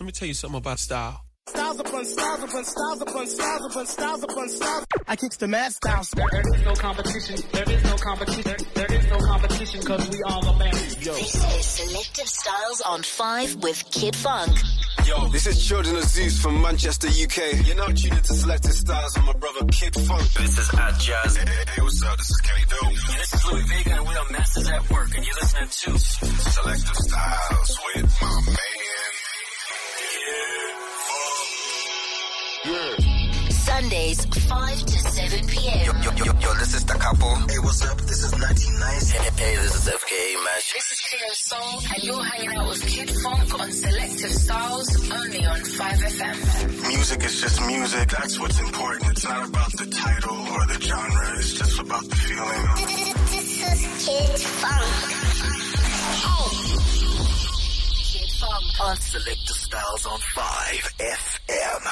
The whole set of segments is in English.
Let me tell you something about style. Styles upon styles upon styles upon styles upon styles upon styles. I kicks the mad styles. There is no competition. There is no competition. There is no competition because we all are band. Yo. This is Selective Styles on 5 with Kid Funk. Yo, this is Children of Zeus from Manchester, UK. You're now tuned into Selective Styles with my brother Kid Funk. This is At Jazz. Hey, what's up? This is Kenny Doe. And this is Louis Vega, and we are Masters at Work, and you're listening to Selective Styles with my man. Yeah. Sundays, 5 to 7 p.m. Yo, this is the couple. Hey, what's up? This is 1990. Hey, this is FKA Mash. This is Cleo Soul, and you're hanging out with Kid Funk on Selective Styles, only on 5FM. Music is just music. That's what's important. It's not about the title or the genre. It's just about the feeling. This is Kid Funk. Kid Funk On Selective Styles on 5FM.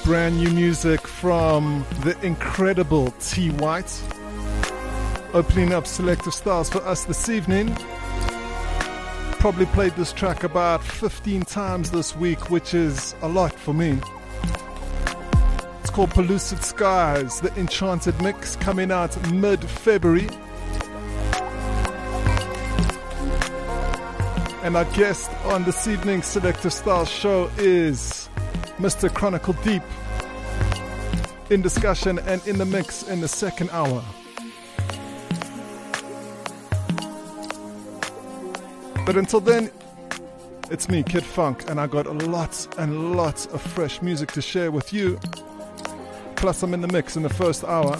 brand new music from the incredible T. White, opening up Selective Styles for us this evening. Probably played this track about 15 times this week, which is a lot for me. It's called Pellucid Skies, the Enchanted Mix, coming out mid-February. And our guest on this evening's Selective Styles show is Mr. Chronicle Deep, in discussion and in the mix in the second hour. But until then, it's me, Kid Funk, and I got lots and lots of fresh music to share with you. Plus, I'm in the mix in the first hour.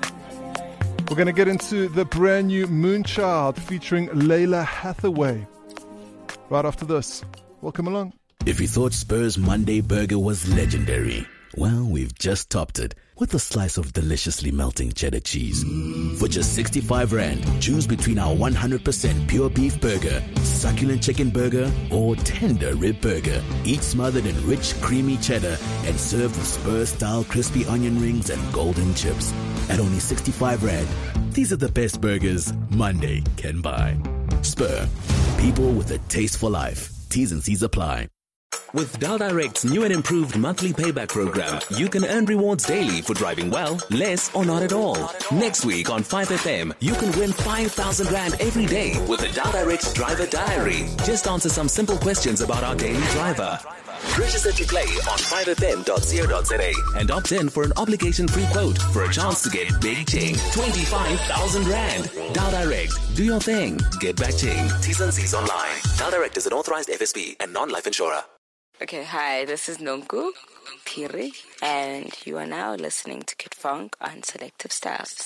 We're going to get into the brand new Moonchild featuring Layla Hathaway right after this. Welcome along. If you thought Spur's Monday Burger was legendary, well, we've just topped it with a slice of deliciously melting cheddar cheese. For just 65 Rand, choose between our 100% pure beef burger, succulent chicken burger, or tender rib burger, each smothered in rich, creamy cheddar and served with Spur-style crispy onion rings and golden chips. At only 65 Rand, these are the best burgers Monday can buy. Spur, people with a taste for life. T's and C's apply. With Dial Direct's new and improved monthly payback program, you can earn rewards daily for driving well, less, or not at all. Next week on 5FM, you can win 5,000 Rand every day with the Dial Direct Driver Diary. Just answer some simple questions about our daily driver. Register to play on 5fm.co.za and opt in for an obligation-free quote for a chance to get big ching, 25,000 Rand. Dial Direct, do your thing, get back ching. T's and C's online. Dial Direct is an authorized FSP and non-life insurer. Okay, hi, this is Nonku Piri, and you are now listening to Kid Funk on Selective Styles.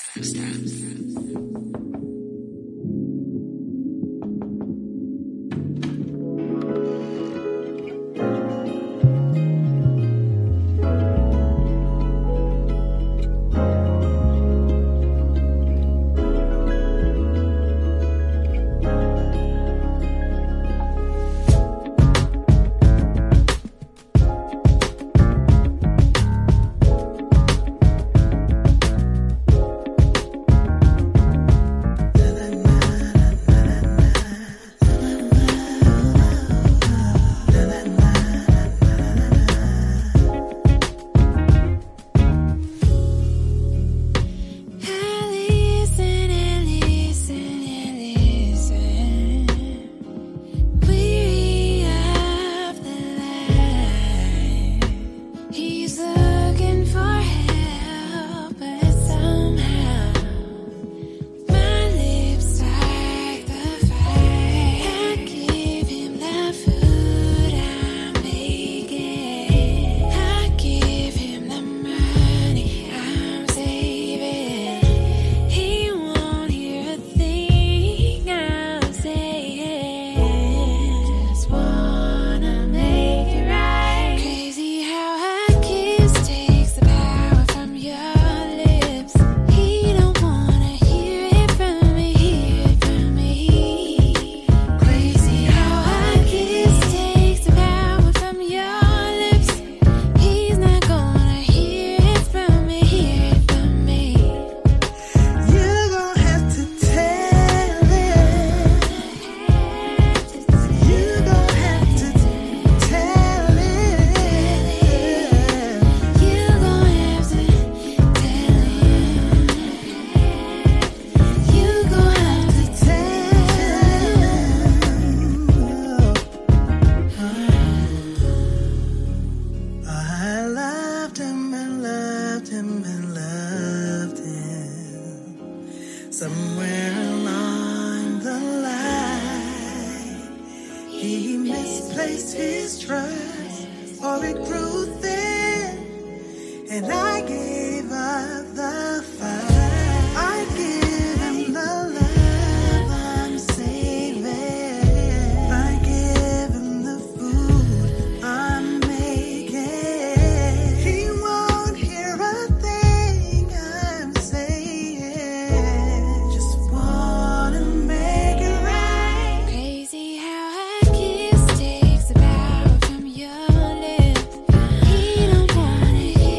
Takes the power from your lips. He don't wanna hear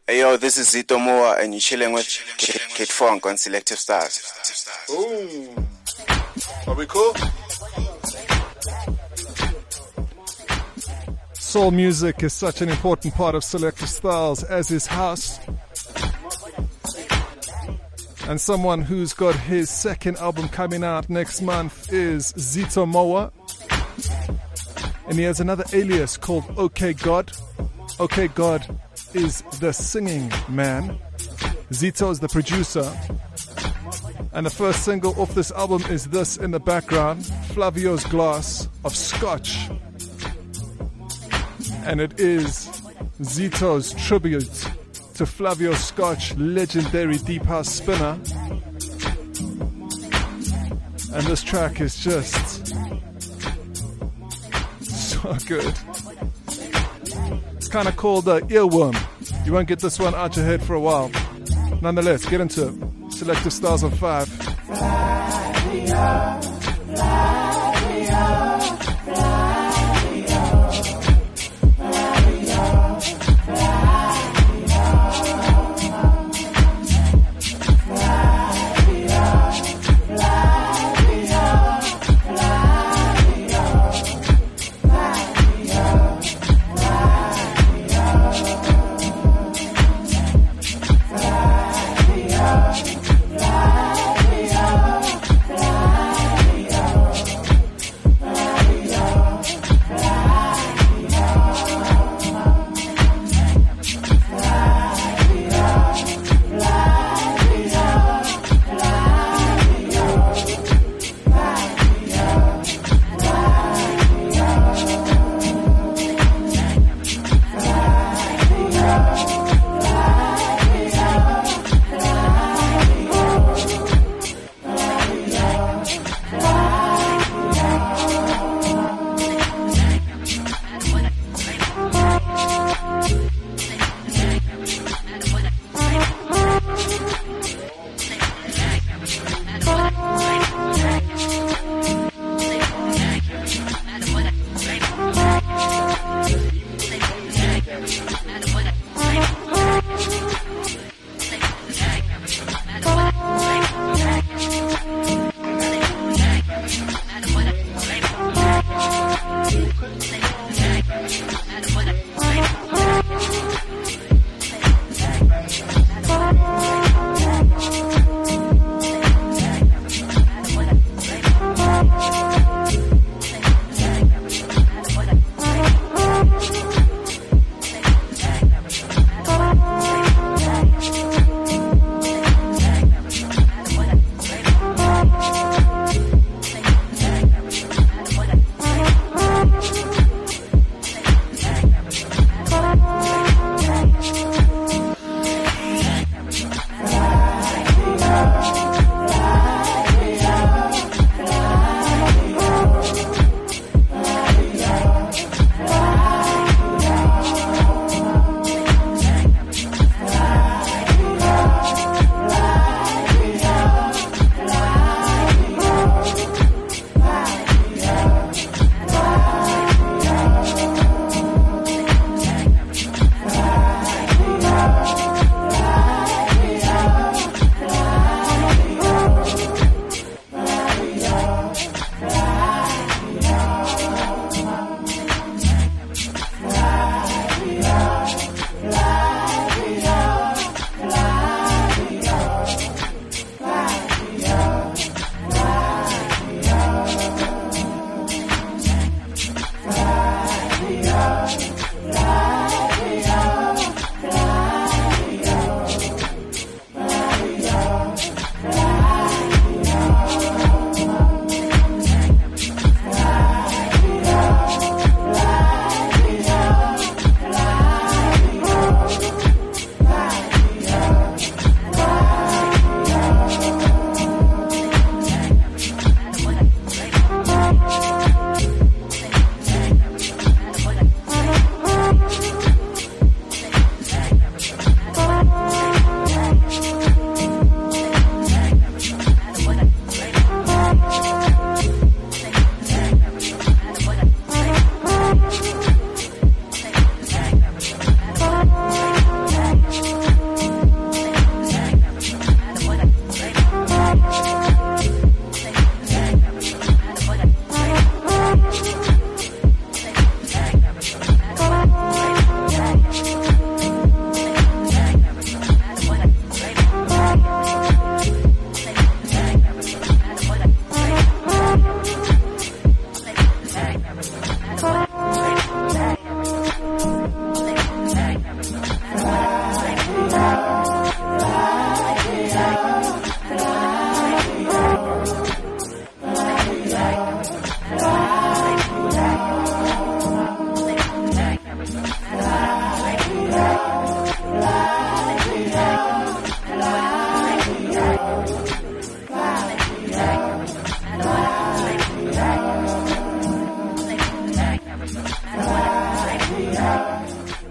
Hey yo, this is Zito Moa and you're chilling with Kid Funk on Selective Stars. Ooh. Are we cool? Soul music is such an important part of Selective Styles, as is house. And someone who's got his second album coming out next month is Zito Moa. And he has another alias called OK God. OK God is the singing man. Zito is the producer. And the first single off this album is this in the background, Flavio's Glass of Scotch. And it is Zito's tribute to Flavio Scotch, legendary deep house spinner. And this track is just so good. It's kind of called Earworm. You won't get this one out your head for a while. Nonetheless, get into it. Selective Stars on 5.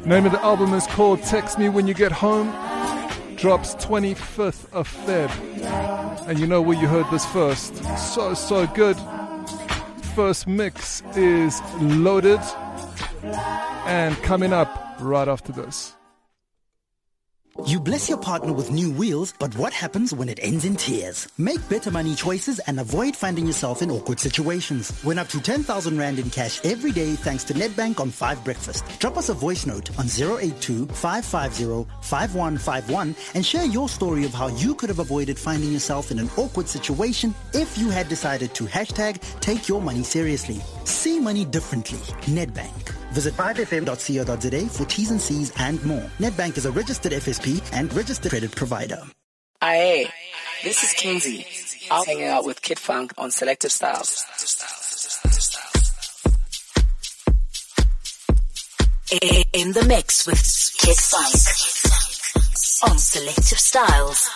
Name of the album is called Text Me When You Get Home. Drops 25th of Feb. And you know where you heard this first. So good. First mix is Loaded. And coming up right after this. You bless your partner with new wheels, but what happens when it ends in tears? Make better money choices and avoid finding yourself in awkward situations. Win up to 10,000 Rand in cash every day thanks to Nedbank on 5 Breakfast. Drop us a voice note on 082-550-5151 and share your story of how you could have avoided finding yourself in an awkward situation if you had decided to #take your money seriously. See money differently. Nedbank. Visit 5fm.co.za for T's and C's and more. Nedbank is a registered FSP and registered credit provider. Aye, this is Kinsey. I'm hanging out with Kid Funk on Selective Styles. In the mix with Kid Funk on Selective Styles.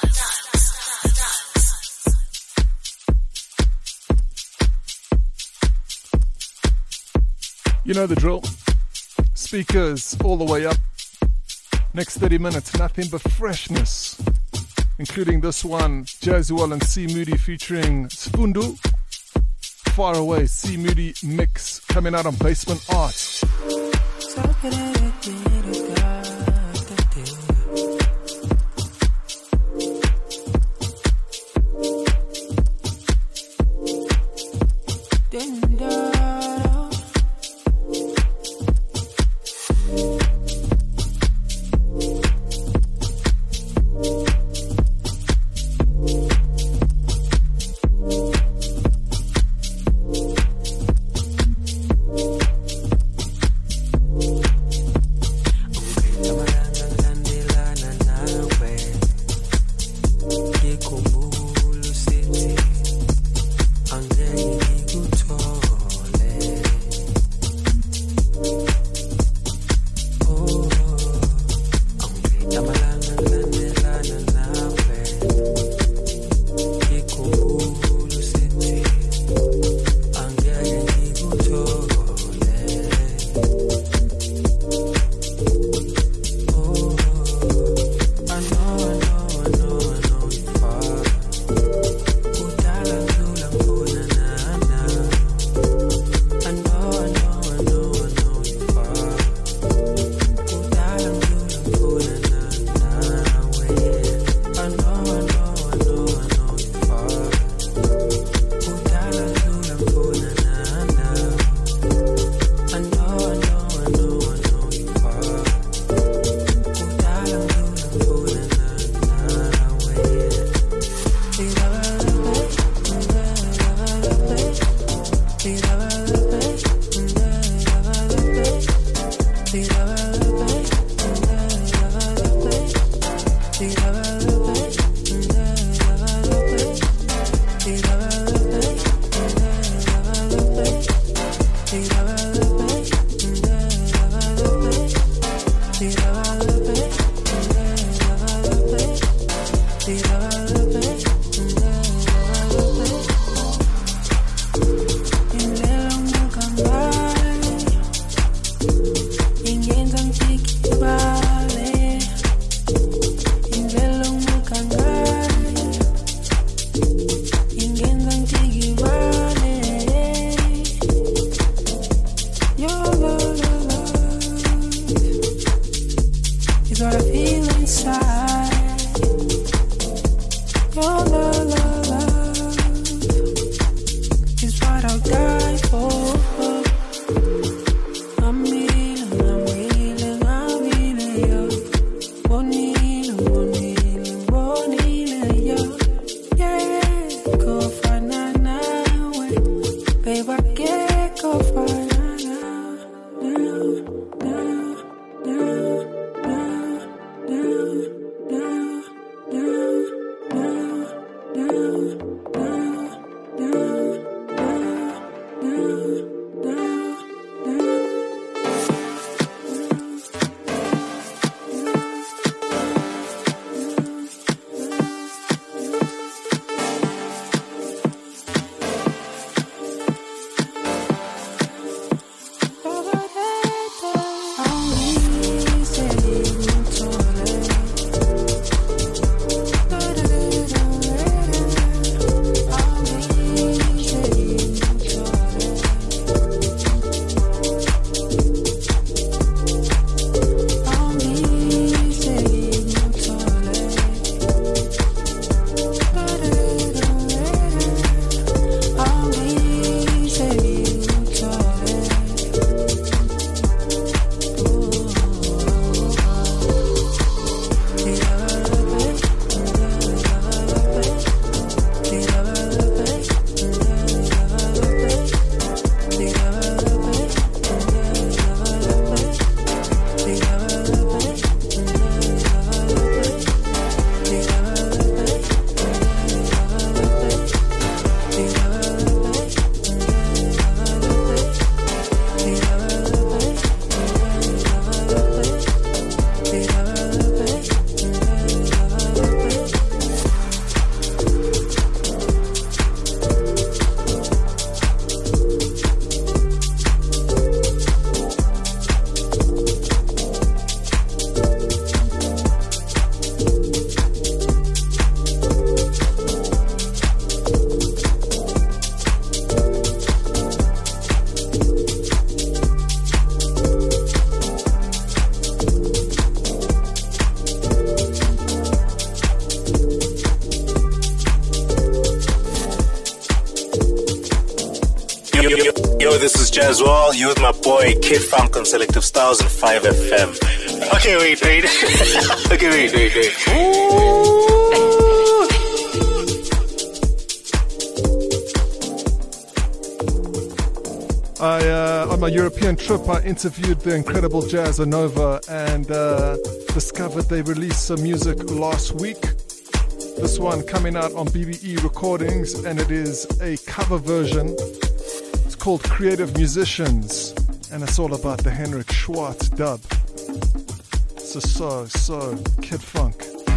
You know the drill. Speakers all the way up. Next 30 minutes, nothing but freshness. Including this one, Jazzual and C Moody featuring Sfundu. Far Away, C Moody mix coming out on Basement Art. Yo, this is Jazzwall. You with my boy Kid Funk on Selective Styles and 5FM. Okay, wait. Okay, wait. On my European trip, I interviewed the incredible Jazza Nova and discovered they released some music last week. This one coming out on BBE Recordings, and it is a cover version. It's called Creative Musicians, and it's all about the Henrik Schwartz dub. So Kid Funk.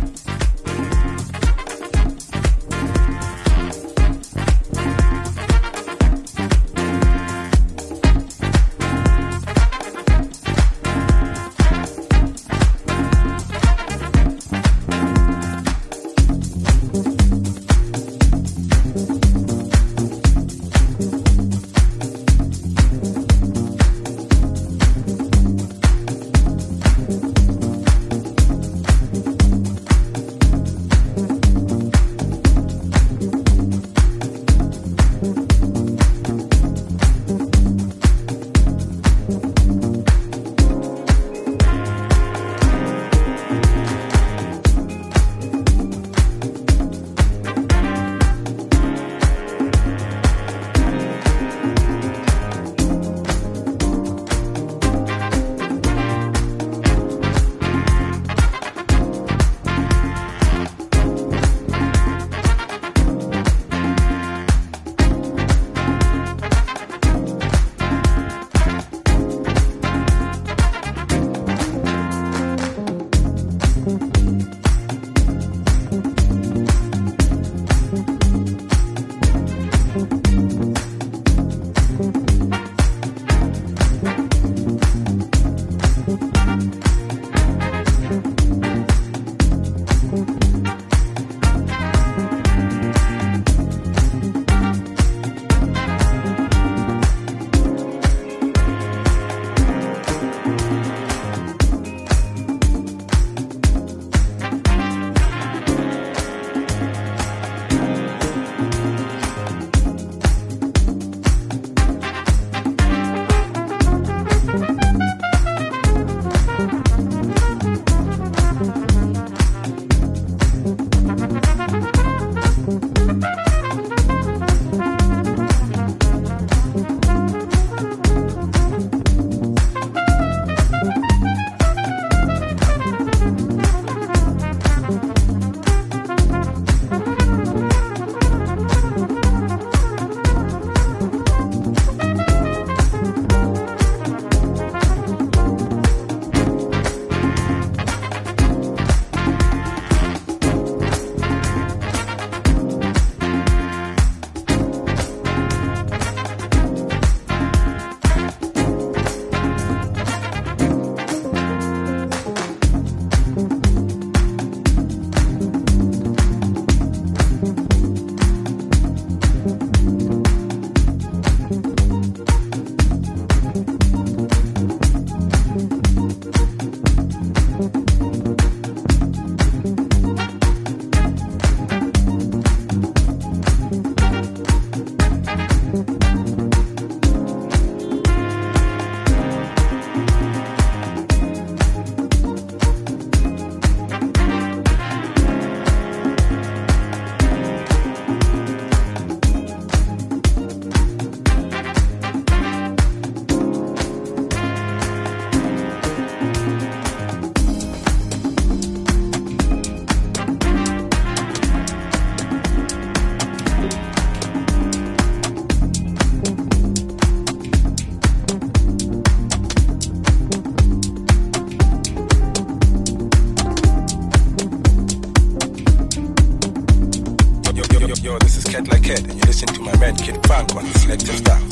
Yo, this is Cat Like Cat, and you listen to my man Kid Funk on Selective Styles.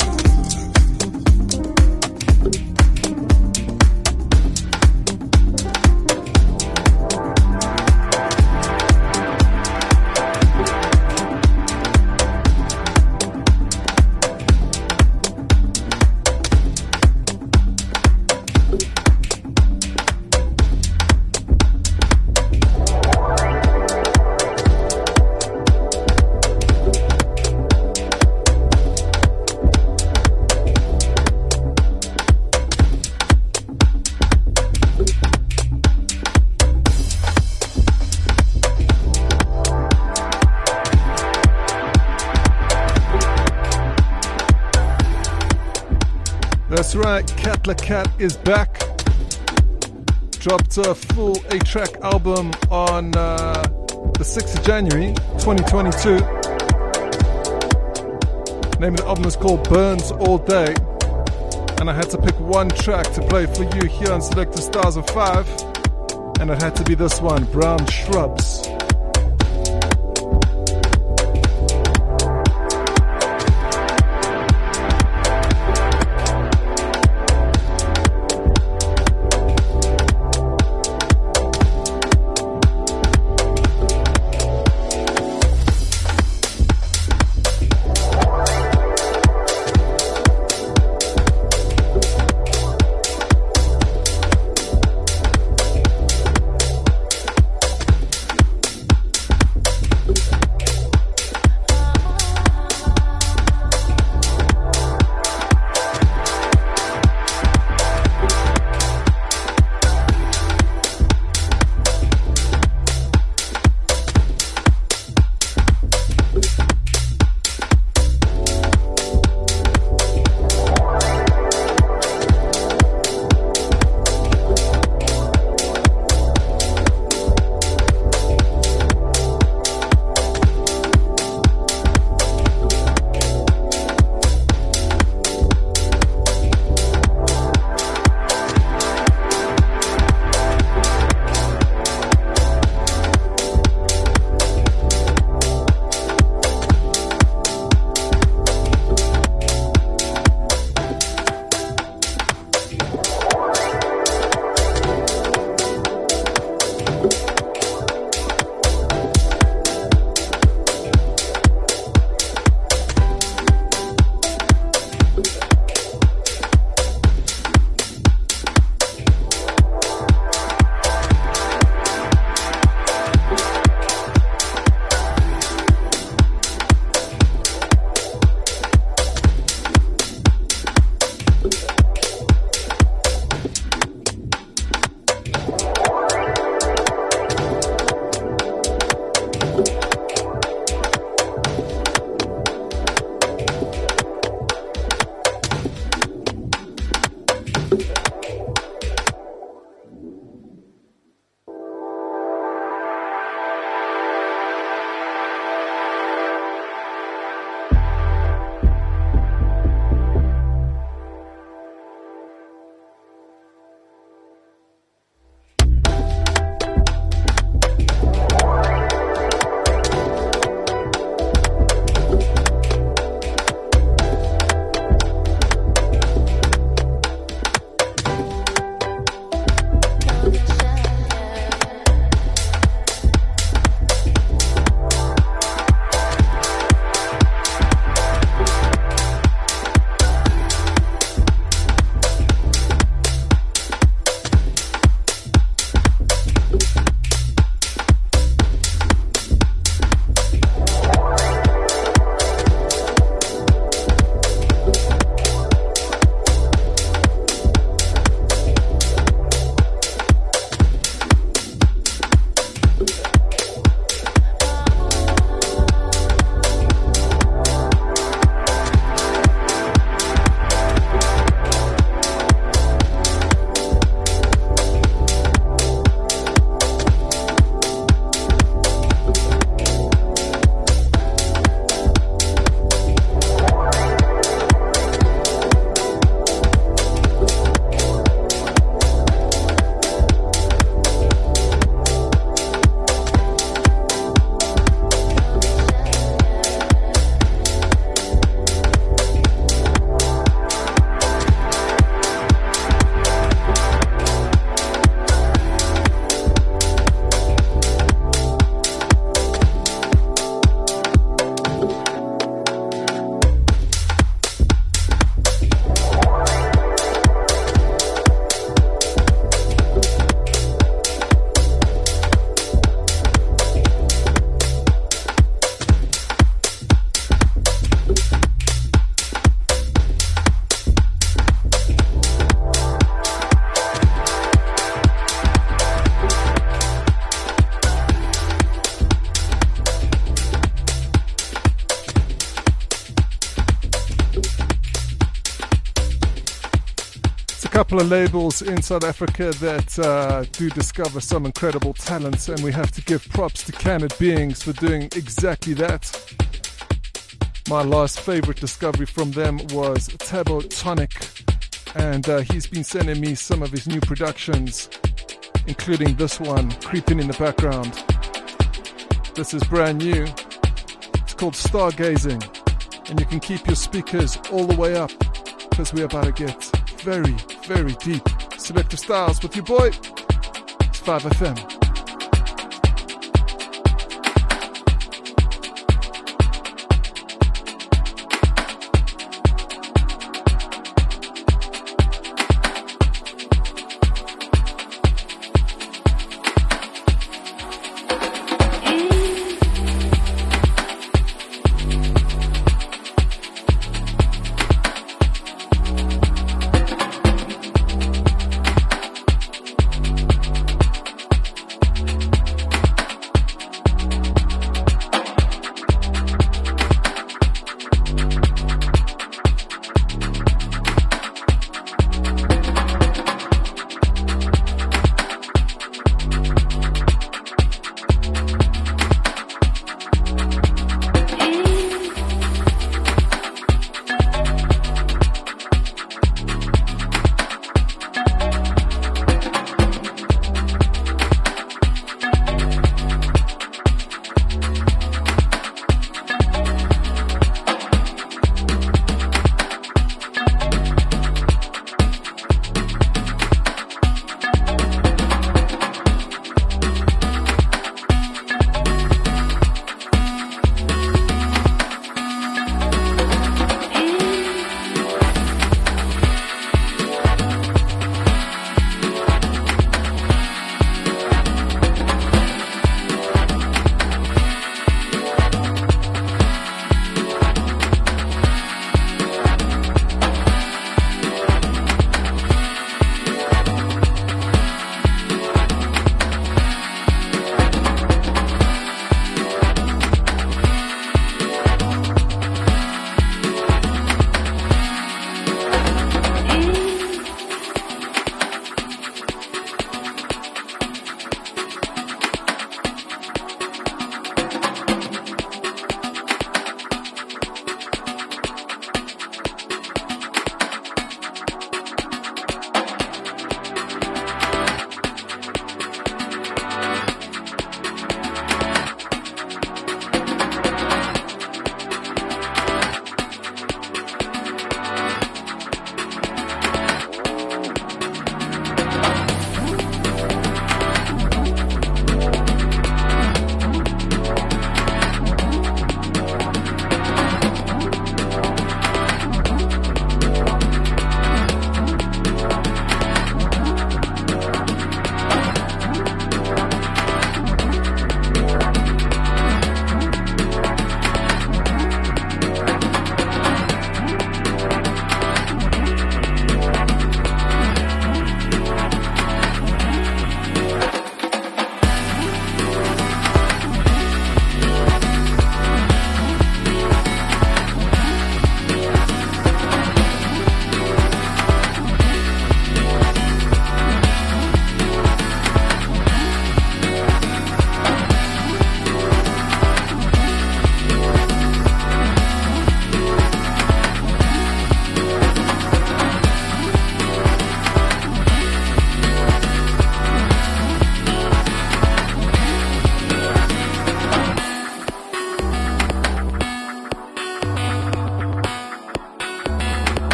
That's right, Cat La Cat is back. Dropped a full 8-track album on the 6th of January 2022. Name of the album is called Burns All Day. And I had to pick one track to play for you here on Selective Stars of 5. And it had to be this one, Brown Shrubs. couple of labels in South Africa that do discover some incredible talents, and we have to give props to Canned Beings for doing exactly that. My last favorite discovery from them was Tabo Tonic, and he's been sending me some of his new productions, including this one creeping in the background. This is brand new. It's called Stargazing, and you can keep your speakers all the way up because we're about to get very, very deep. Selective Styles with your boy. It's 5FM.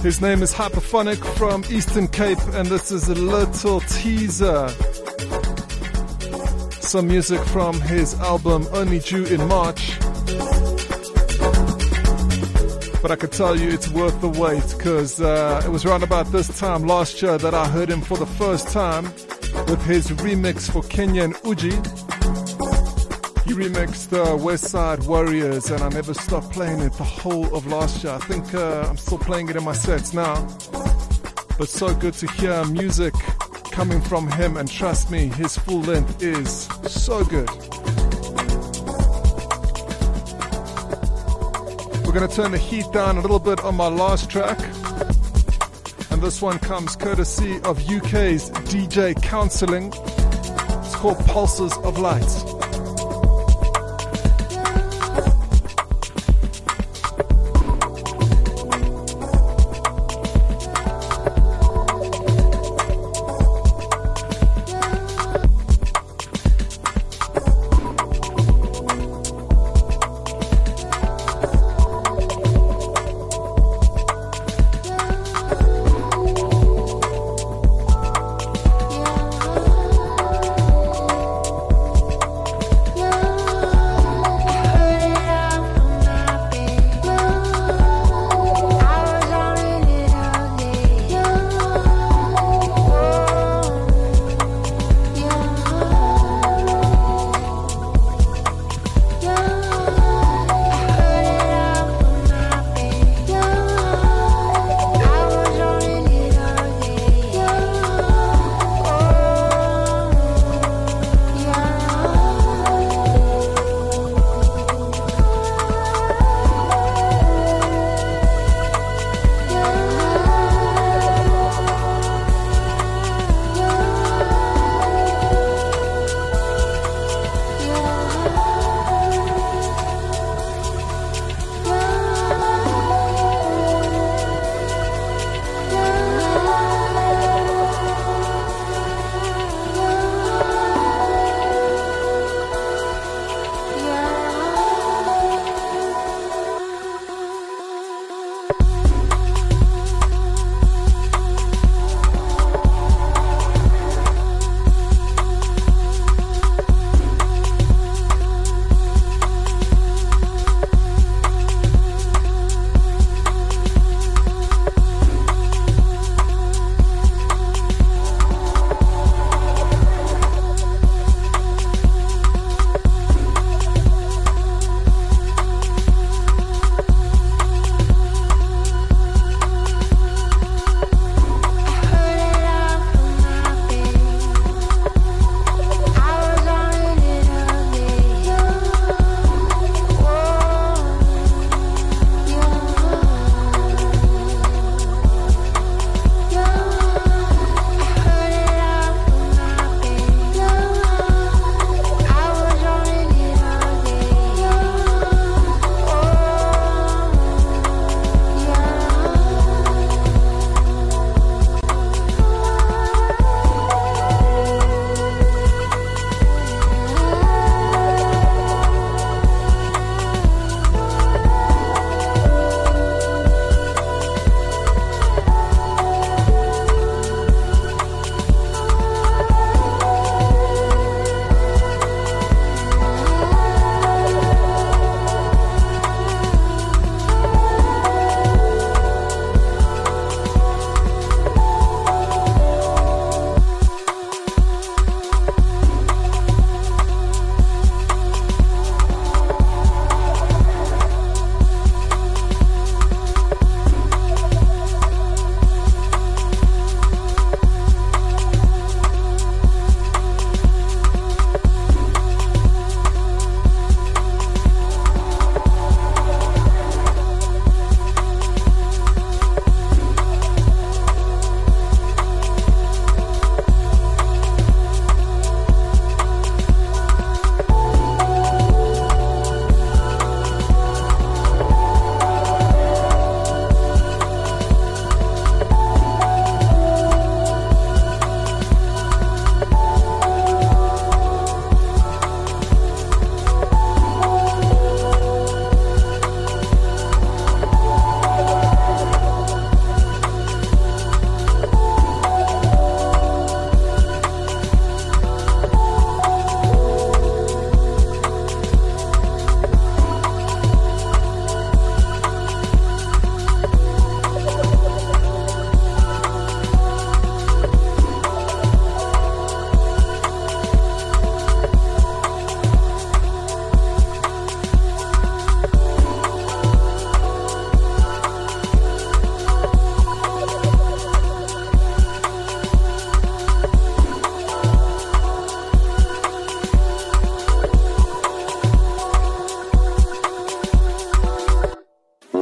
His name is Hyperphonic from Eastern Cape, and this is a little teaser. Some music from his album Only Due in March. But I could tell you it's worth the wait, because it was around about this time last year that I heard him for the first time with his remix for Kenyan Uji. He remixed West Side Warriors, and I never stopped playing it the whole of last year. I think I'm still playing it in my sets now. But so good to hear music coming from him, and trust me, his full length is so good. We're going to turn the heat down a little bit on my last track. And this one comes courtesy of UK's DJ Counseling. It's called Pulses of Light.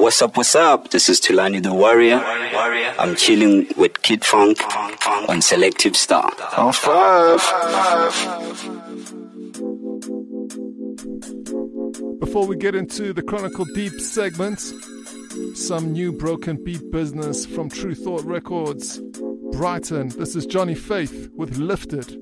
What's up? This is Tulani the Warrior. I'm chilling with Kid Funk on Selective Star. On 5. Before we get into the Chronicle Deep segment, some new broken beat business from True Thought Records. Brighton, this is Johnny Faith with Lifted.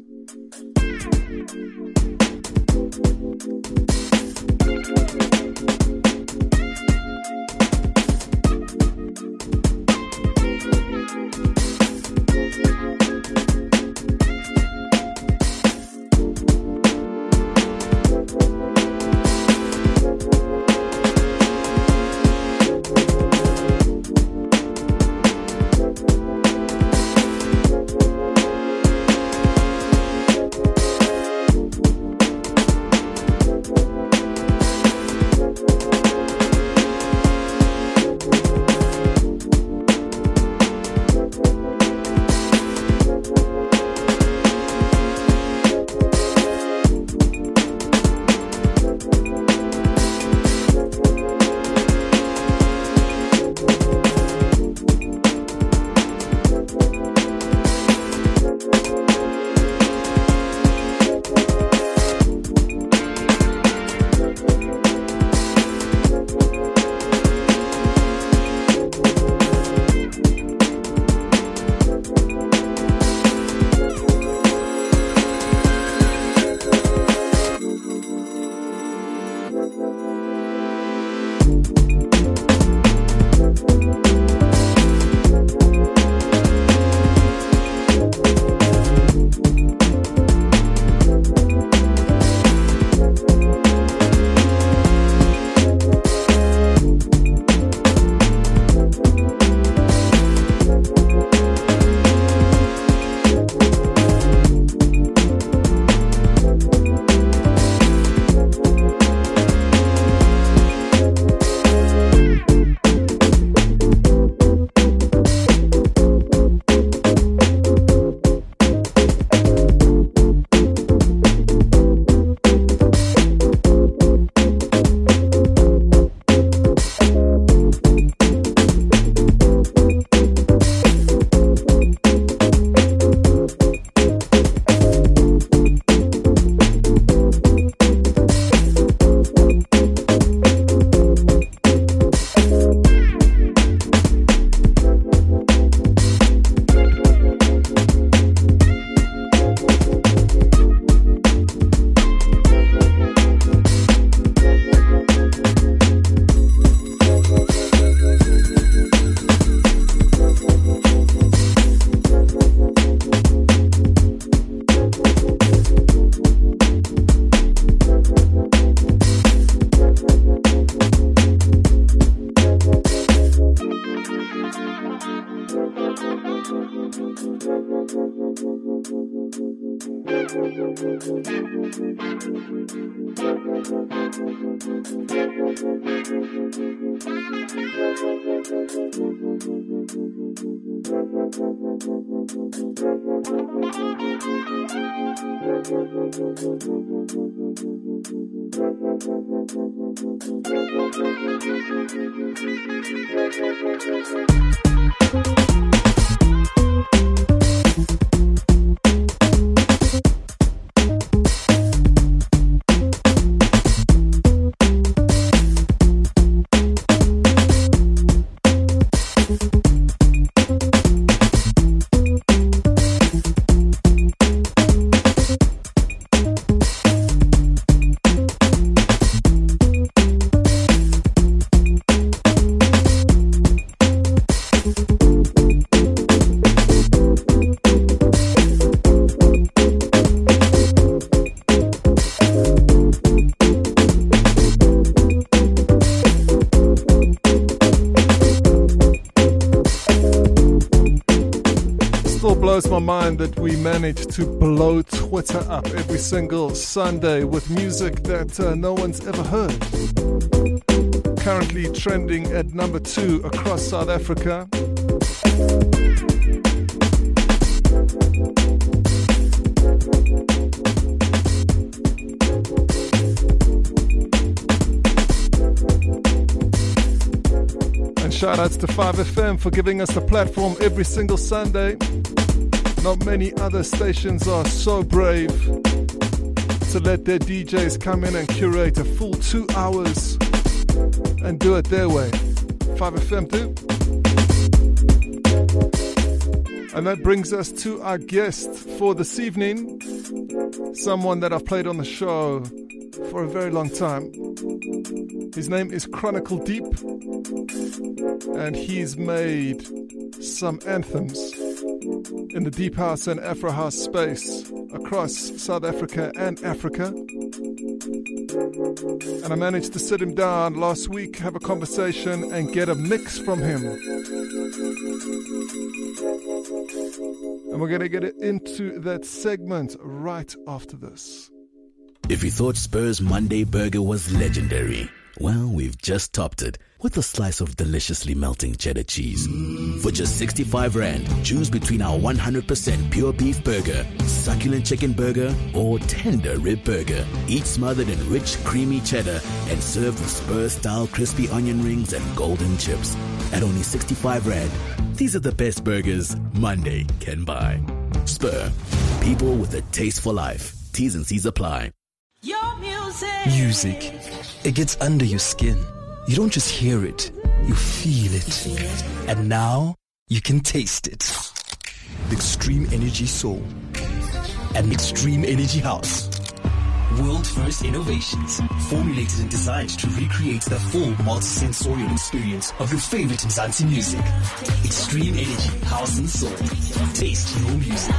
Blows my mind that we manage to blow Twitter up every single Sunday with music that no one's ever heard. Currently trending at number 2 across South Africa. Shout outs to 5FM for giving us the platform every single Sunday. Not many other stations are so brave to let their DJs come in and curate a full 2 hours and do it their way. 5FM too. And that brings us to our guest for this evening. Someone that I've played on the show for a very long time. His name is Chronicle Deep, and he's made some anthems in the deep house and Afro house space across South Africa and Africa. And I managed to sit him down last week, have a conversation, and get a mix from him. And we're going to get into that segment right after this. If you thought Spur's Monday burger was legendary, well, we've just topped it with a slice of deliciously melting cheddar cheese. For just 65 Rand, choose between our 100% pure beef burger, succulent chicken burger, or tender rib burger, each smothered in rich, creamy cheddar and served with Spur-style crispy onion rings and golden chips. At only 65 Rand, these are the best burgers Monday can buy. Spur, people with a taste for life. T's and C's apply. Your music, it gets under your skin. You don't just hear it, you feel it. And now, you can taste it. The Extreme Energy Soul and Extreme Energy House. World first innovations, formulated and designed to recreate the full multi-sensorial experience of your favorite Mzansi music. Extreme Energy House and Soul. Taste your music.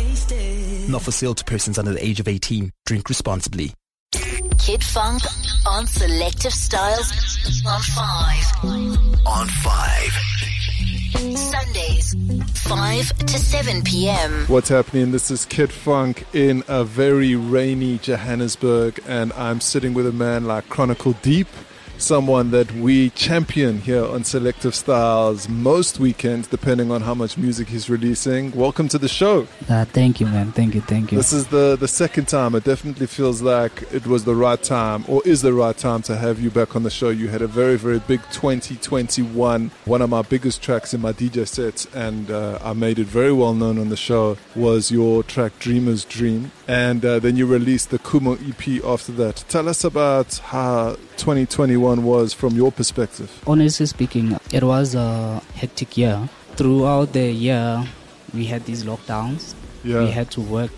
Not for sale to persons under the age of 18. Drink responsibly. Kid Funk on Selective Styles on 5. On 5. Sundays, 5 to 7 p.m. What's happening? This is Kid Funk in a very rainy Johannesburg, and I'm sitting with a man like Chronicle Deep, someone that we champion here on Selective Styles most weekends, depending on how much music he's releasing. Welcome to the show. Thank you, man. Thank you. This is the second time. It definitely feels like it was the right time, or is the right time, to have you back on the show. You had a very, very big 2021. One of my biggest tracks in my DJ sets, and I made it very well known on the show, was your track Dreamer's Dream. And then you released the Kumo EP after that. Tell us about how 2021 was from your perspective. Honestly speaking, it was a hectic year. Throughout the year, we had these lockdowns. Yeah. We had to work.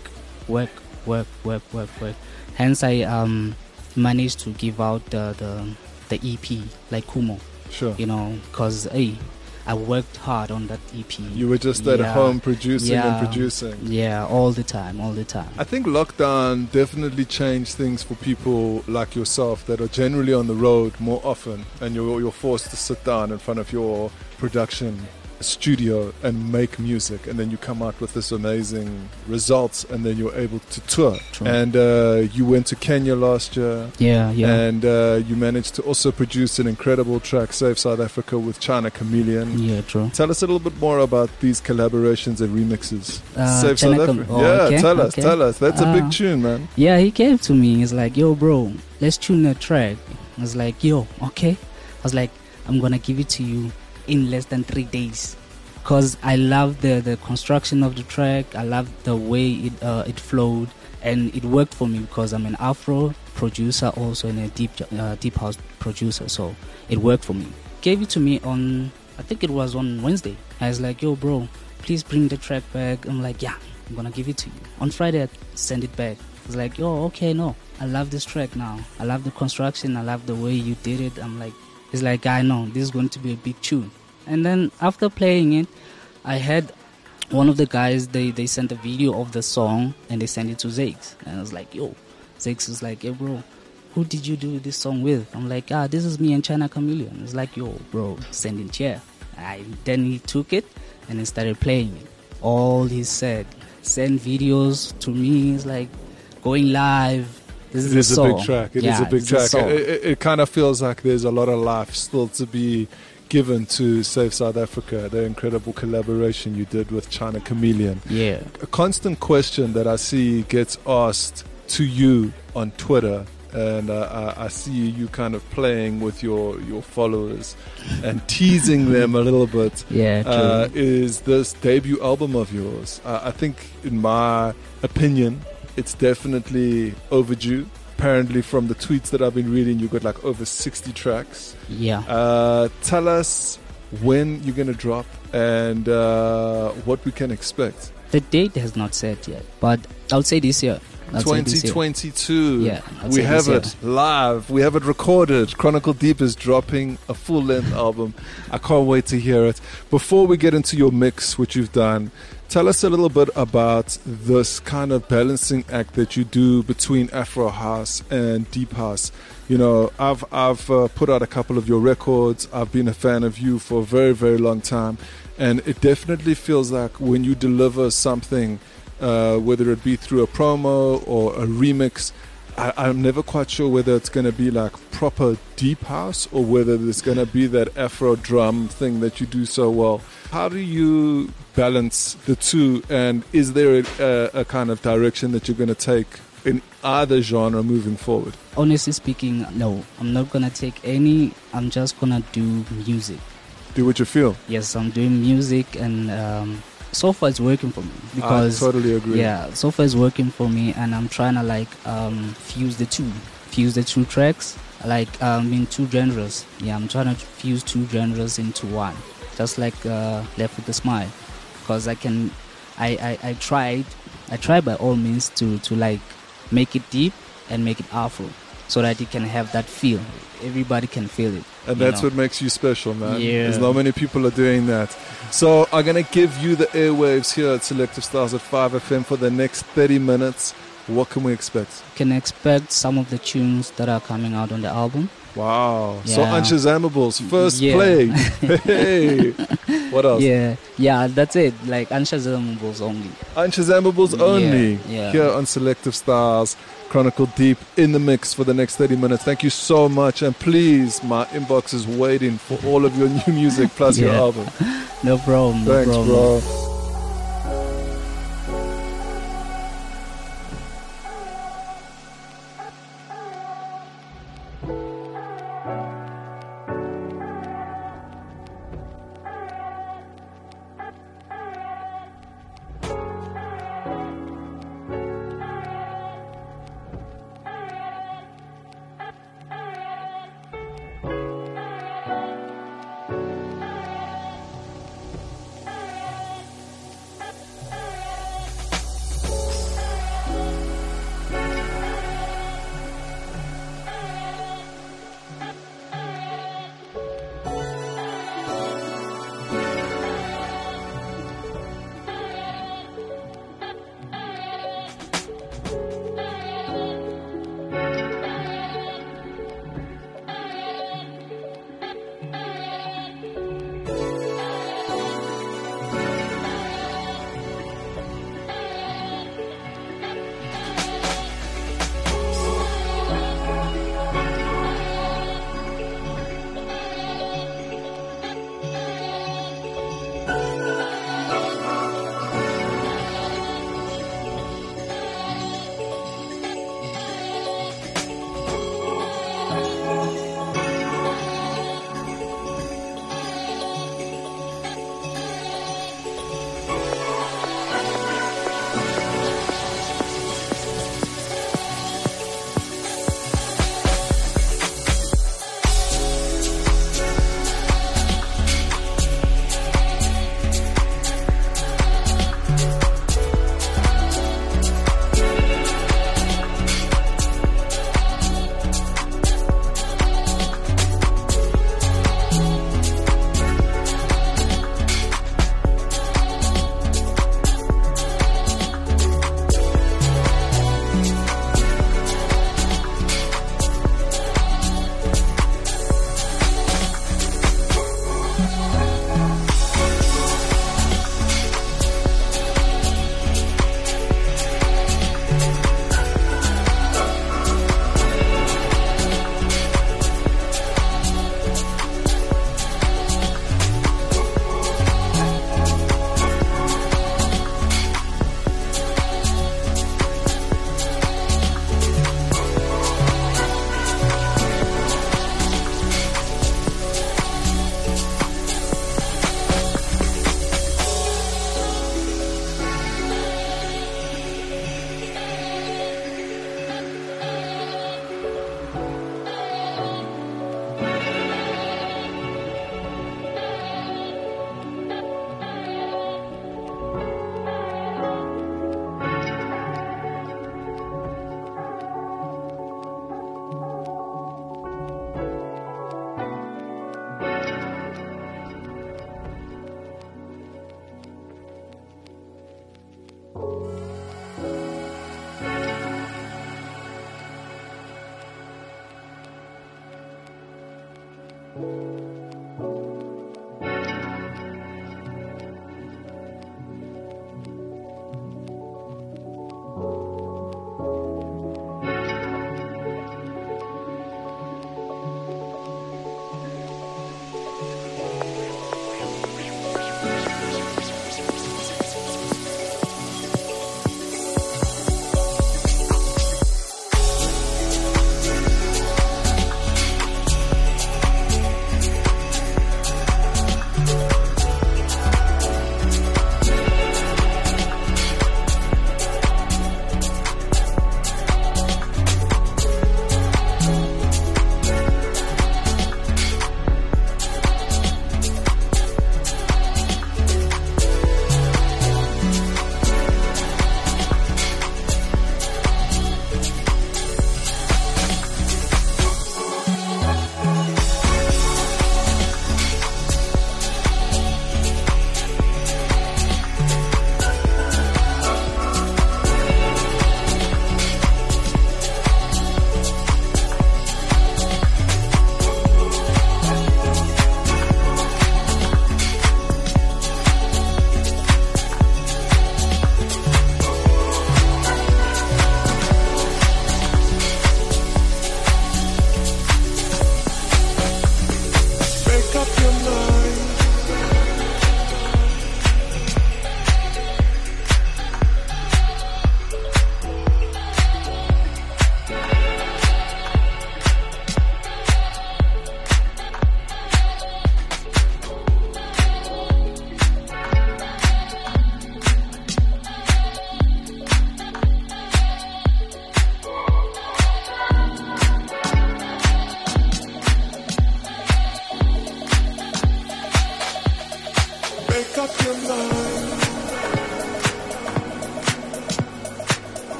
Hence, I managed to give out the EP, like Kumo. Sure. You know, because I worked hard on that EP. You were just at home producing and producing. Yeah, all the time. I think lockdown definitely changed things for people like yourself that are generally on the road more often, and you're forced to sit down in front of your production studio and make music, and then you come out with this amazing results, and then you're able to tour. True. And you went to Kenya last year. Yeah. And you managed to also produce an incredible track, Save South Africa, with China Chameleon. Yeah, true. Tell us a little bit more about these collaborations and remixes. Save China South Africa. okay, tell okay. us. That's a big tune, man. Yeah, he came to me. He's like, yo, bro, let's tune a track. I was like, yo, okay. I was like, I'm going to give it to you in less than 3 days, because I love the construction of the track. I love the way it flowed, and it worked for me because I'm an Afro producer also, and a deep house producer, so it worked for me. Gave it to me on, I think it was on Wednesday. I was like, yo, bro, please bring the track back. I'm like, yeah, I'm gonna give it to you. On Friday I send it back. I was like, yo, okay, no, I love this track now. I love the construction, I love the way you did it. I'm like, it's like, I know this is going to be a big tune. And then after playing it, I had one of the guys, they sent a video of the song and they sent it to Zakes. And I was like, yo, Zakes was like, hey bro, who did you do this song with? I'm like, this is me and China Chameleon. He's like, yo bro, send it here. Then he took it and he started playing it. All he said, send videos to me. He's like, going live. This is a big track. It is a big track. It kind of feels like there's a lot of life still to be given to Save South Africa, the incredible collaboration you did with China Chameleon. Yeah. A constant question that I see gets asked to you on Twitter and I see you kind of playing with your followers and teasing them a little bit. Yeah, true. Is this debut album of yours? I think, in my opinion, it's definitely overdue. Apparently, from the tweets that I've been reading, you've got like over 60 tracks. Yeah. Tell us when you're going to drop and what we can expect. The date has not set yet, but I would say this year. 2022. Yeah, we have it live. We have it recorded. Chronicle Deep is dropping a full-length album. I can't wait to hear it. Before we get into your mix, which you've done, tell us a little bit about this kind of balancing act that you do between Afro House and Deep House. You know, I've put out a couple of your records. I've been a fan of you for a very, very long time. And it definitely feels like when you deliver something, whether it be through a promo or a remix, I'm never quite sure whether it's going to be like proper deep house or whether there's going to be that Afro drum thing that you do so well. How do you balance the two, and is there a kind of direction that you're going to take in either genre moving forward? Honestly speaking, no. I'm not going to take any. I'm just going to do music. Do what you feel? Yes, I'm doing music, and so far it's working for me. Because I totally agree. Yeah, so far it's working for me, and I'm trying to like fuse the two tracks, like in two genres. Yeah, I'm trying to fuse two genres into one, just like Left with a Smile, because I tried by all means to like make it deep and make it Afro, so that it can have that feel. Everybody can feel it. And that's what makes you special, man. Yeah. There's not many people are doing that. So I'm going to give you the airwaves here at Selective Styles at 5FM for the next 30 minutes. What can we expect? You can expect some of the tunes that are coming out on the album. Wow. Yeah. So Unshazamables, first play. Hey. What else? Yeah, that's it. Like Unshazamables only. Unshazamables only. Yeah. Here on Selective Styles. Chronicle Deep in the mix for the next 30 minutes. Thank you so much. And please, my inbox is waiting for all of your new music plus your album. No problem. Thanks, bro.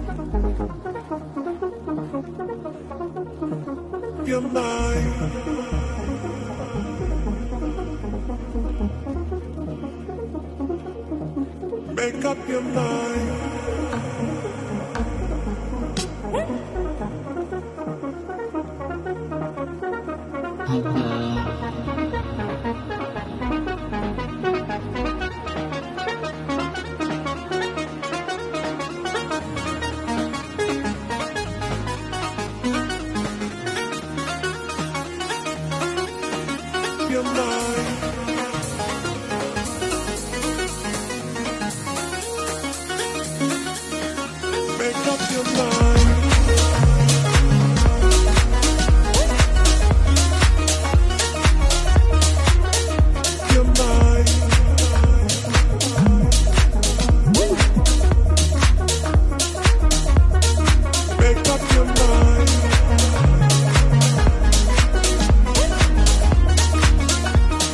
Your mind. Make up your mind. Your mind. Make up your mind. Your mind. Make up your mind.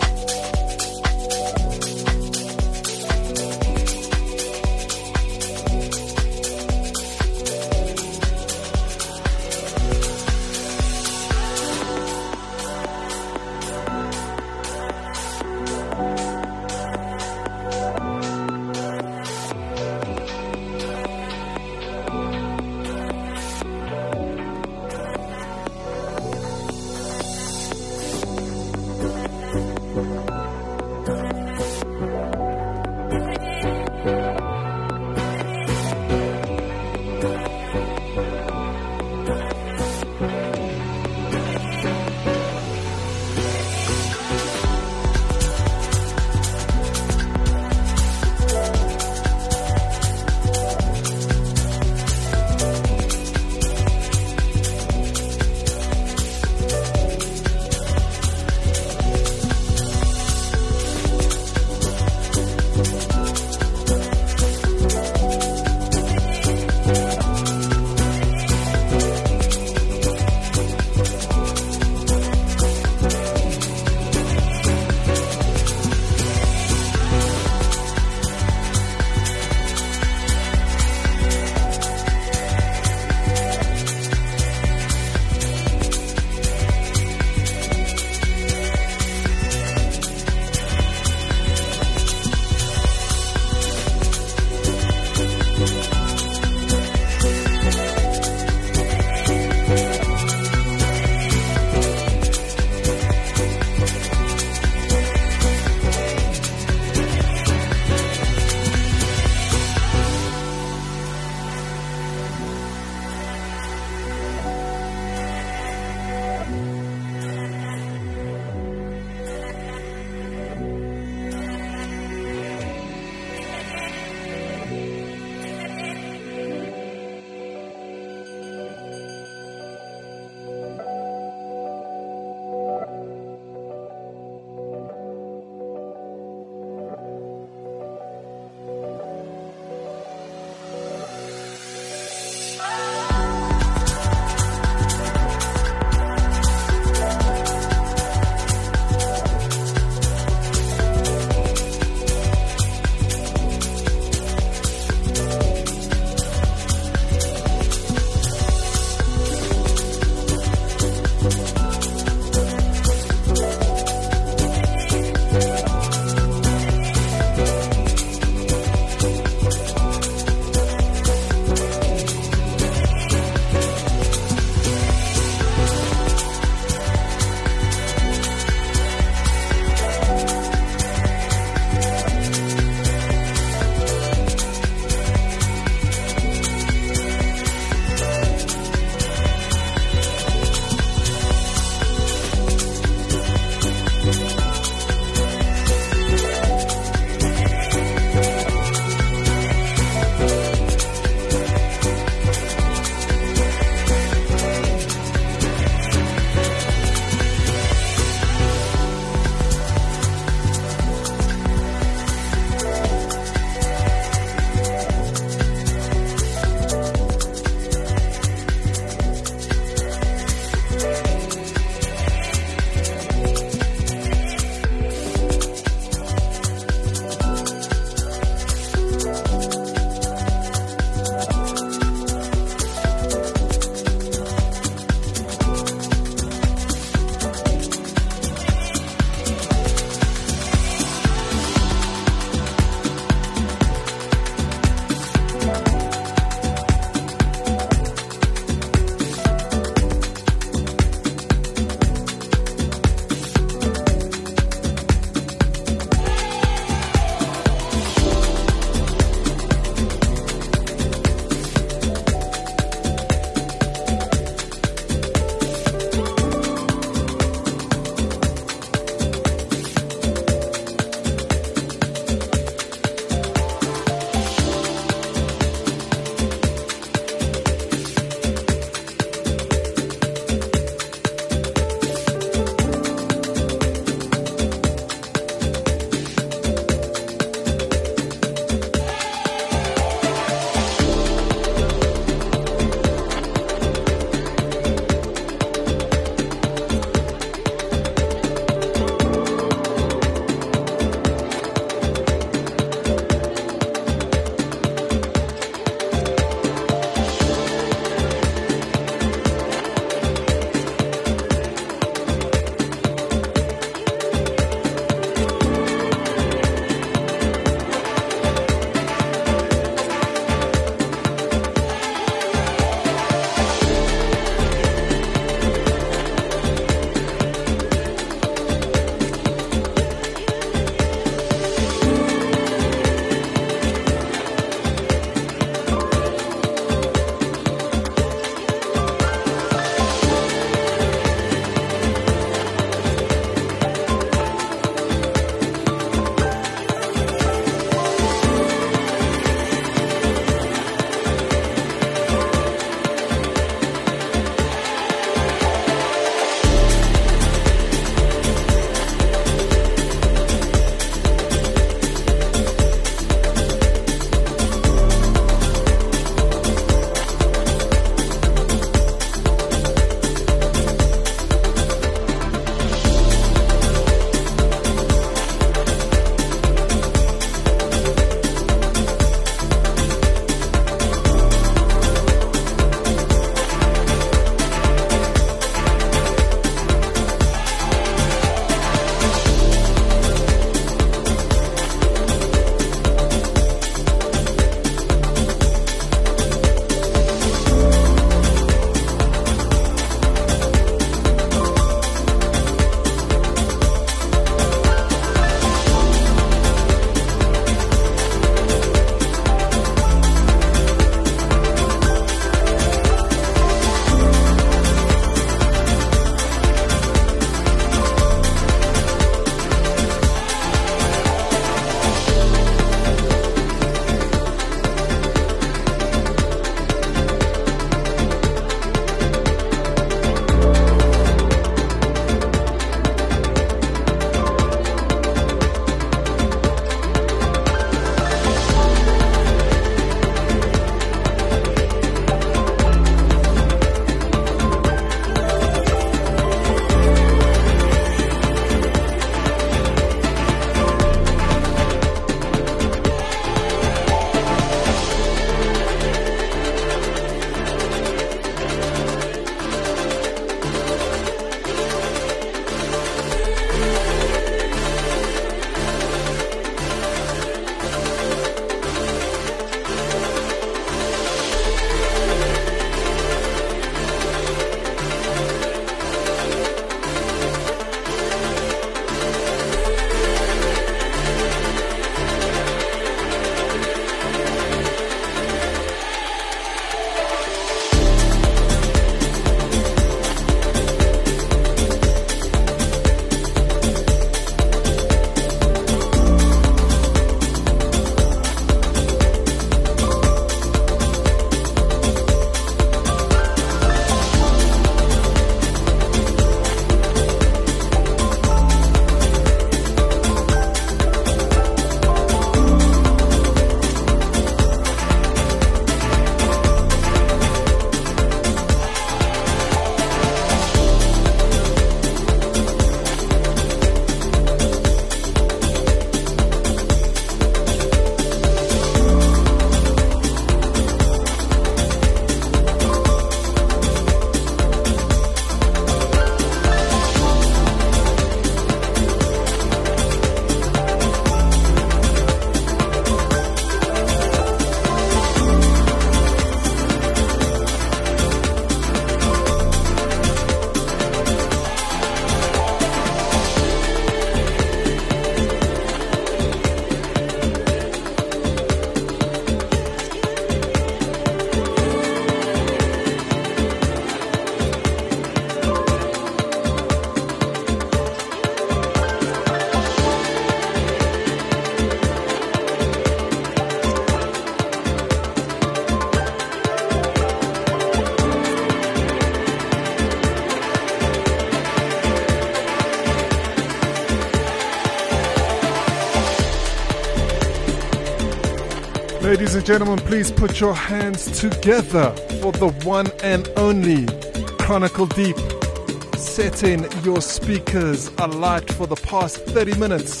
Ladies and gentlemen, please put your hands together for the one and only Chronicle Deep, setting your speakers alight for the past 30 minutes.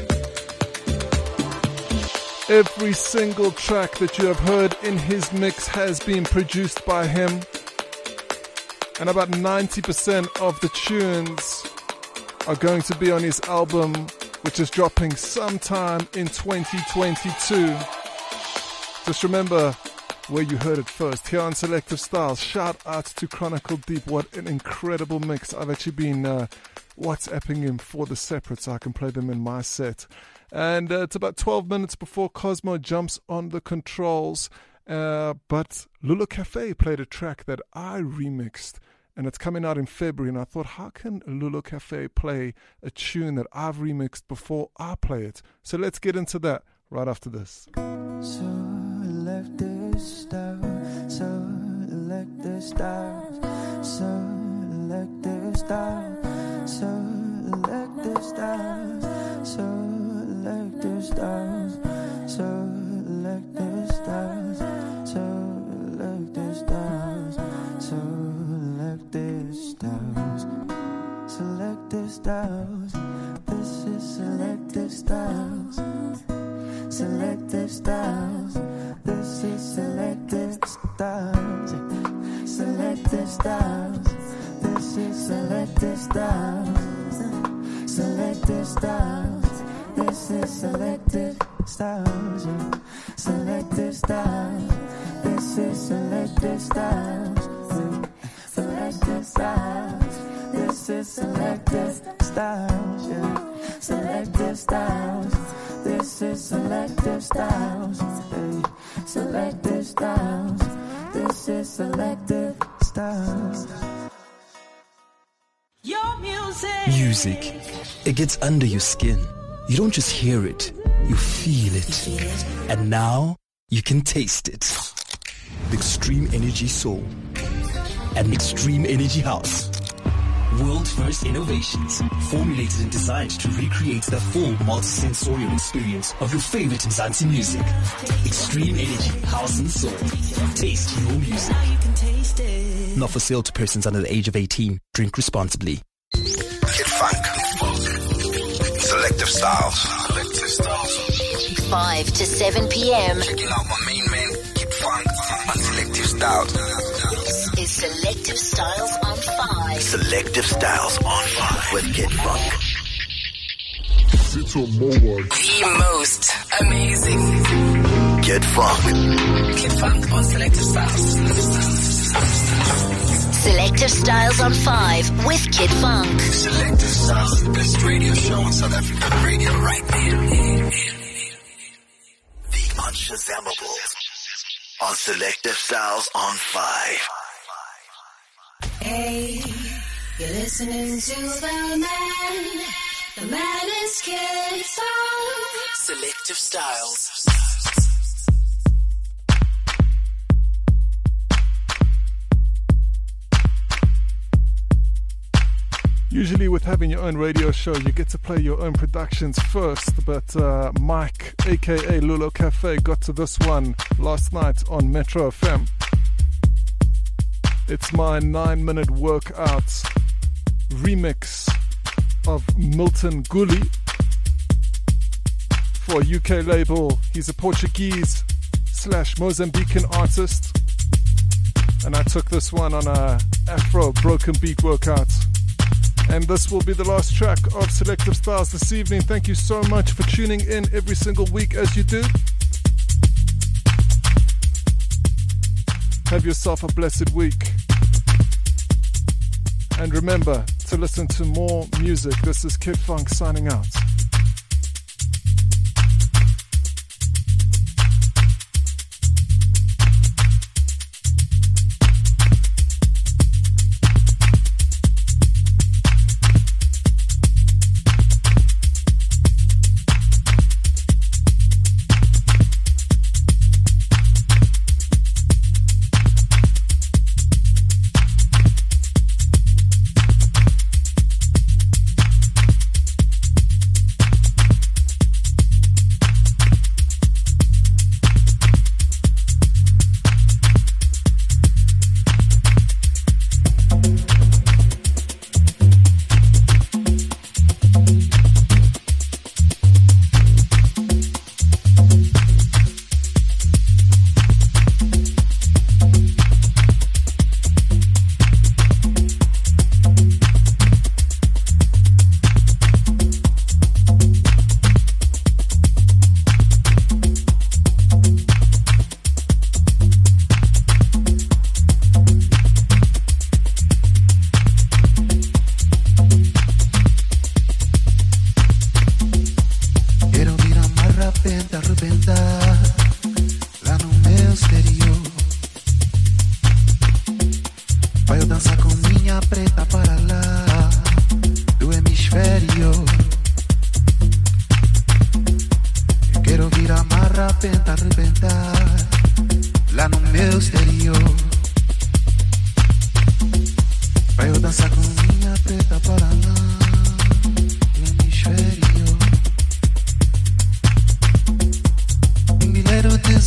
Every single track that you have heard in his mix has been produced by him, and about 90% of the tunes are going to be on his album, which is dropping sometime in 2022. Just remember where you heard it first, here on Selective Styles. Shout out to Chronicle Deep. What an incredible mix. I've actually been WhatsApping him for the separate so I can play them in my set. And it's about 12 minutes before Cosmo jumps on the controls. But Lulu Cafe played a track that I remixed, and it's coming out in February. And I thought, how can Lulu Cafe play a tune that I've remixed before I play it? So let's get into that right after this. Selective stars, selective stars, selective stars, selective stars, selective stars, selective stars, selective stars, selective stars, selective stars. This is selective stars. Selective styles. This is selective styles. Selective styles. This is selective styles. Selective styles. This is selective styles. Selective styles. This is selective styles. Selective styles. This is selective styles. Selective styles. This is selective styles. Selective styles. This is selective styles. Your music, it gets under your skin. You don't just hear it, you feel it. And now you can taste it. The Extreme Energy Soul and Extreme Energy House. World first innovations, formulated and designed to recreate the full multi-sensorial experience of your favorite Mzansi music. Extreme Energy, House and Soul. Taste your music. Not for sale to persons under the age of 18. Drink responsibly. Kid Funk. Selective Styles. Selective Styles. 5 to 7 p.m. Checking out my main man, Kid Funk, on Selective Styles. This is Selective Styles on 5. Selective Styles on 5 with Kid Funk. The most amazing Kid Funk. Kid Funk on Selective Styles. Selective Styles on 5 with Kid Funk. Selective Styles, the best radio show on South African radio right there. The Unshazammable on Selective Styles on 5. Hey, you're listening to the man. The man is Kid Funk. Selective Styles. Usually with having your own radio show, you get to play your own productions first, but Mike, aka Lulu Cafe, got to this one last night on Metro FM. It's my 9-minute workout remix of Milton Gully for a UK label. He's a Portuguese/Mozambican artist, and I took this one on a Afro broken beat workout. And this will be the last track of Selective Styles this evening. Thank you so much for tuning in every single week as you do. Have yourself a blessed week. And remember to listen to more music. This is Kid Funk signing out.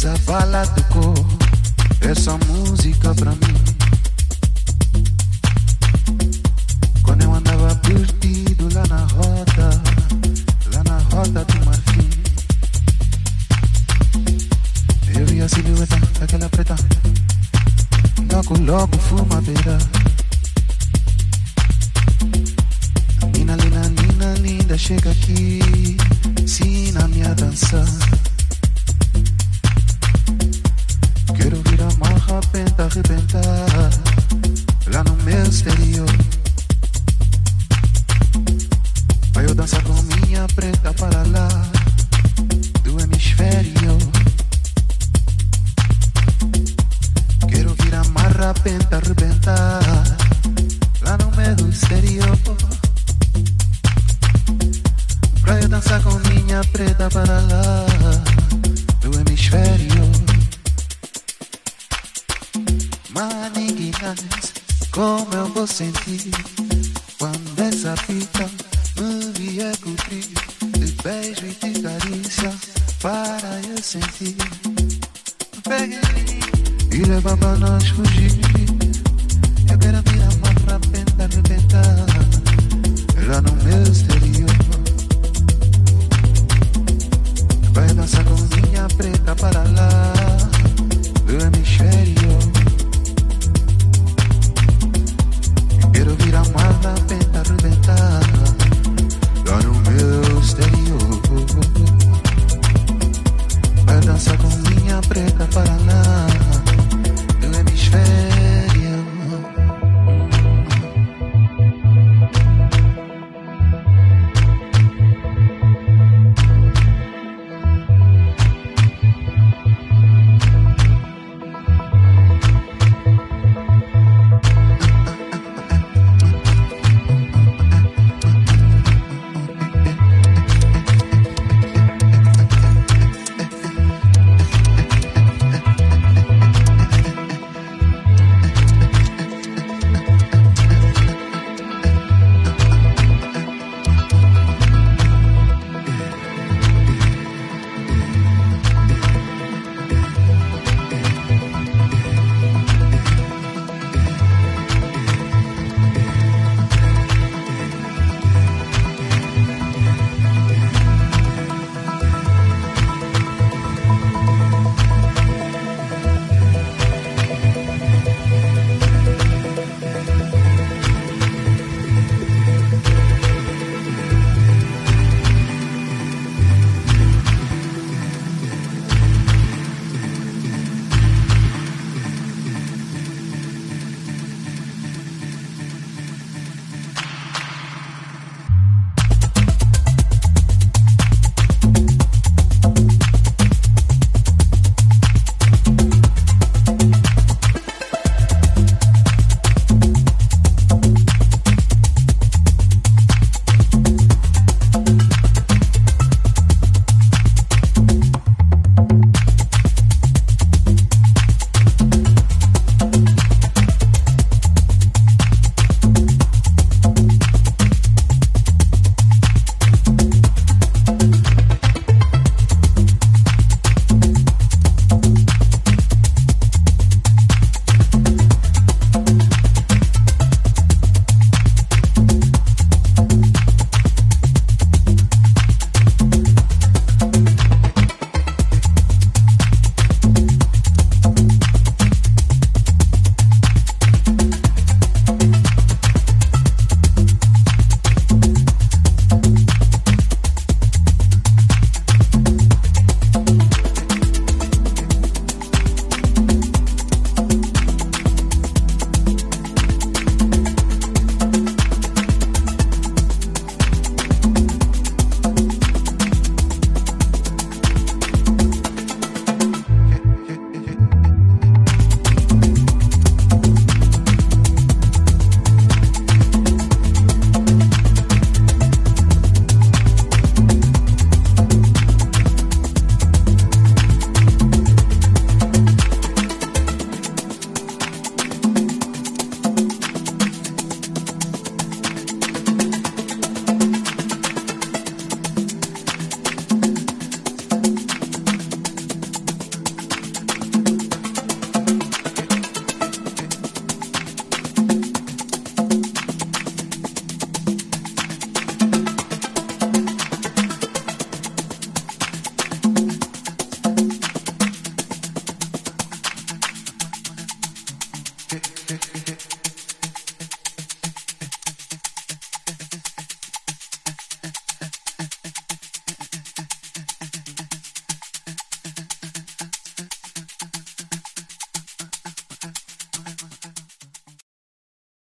essa bala tocou essa música pra mim. Quando eu andava perdido lá na rota do Marfim, eu vi a silhueta daquela preta, logo fumadeira. Nina linda, chega aqui, ensina-me a dançar. Quero vir a marra, arrebentar lá no meu exterior. Vai eu dançar com minha preta para lá do hemisfério. Quero vir a marra, arrebentar lá no meu exterior. Pra eu dançar com minha preta para lá do hemisfério. Maniguinhas, como eu vou sentir quando essa fita me vier cobrir de beijo e de carícia para eu sentir. Pegue e leva pra nós fugir. Eu quero vir a marra, arrebentar lá no meu exterior.